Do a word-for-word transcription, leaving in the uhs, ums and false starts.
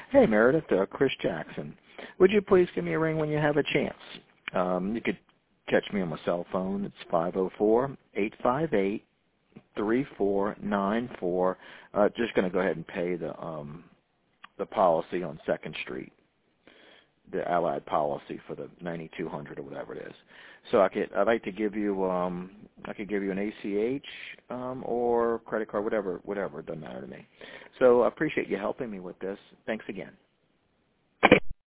Hey, Meredith, uh, Chris Jackson. Would you please give me a ring when you have a chance? Um, you could catch me on my cell phone. It's five oh four, eight five eight, three four nine four. Uh, just going to go ahead and pay the um, the policy on Second Street, the Allied policy for the ninety-two hundred or whatever it is. So I could, I'd like to give you, um, I could give you an A C H um, or credit card, whatever, whatever. It doesn't matter to me. So I appreciate you helping me with this. Thanks again.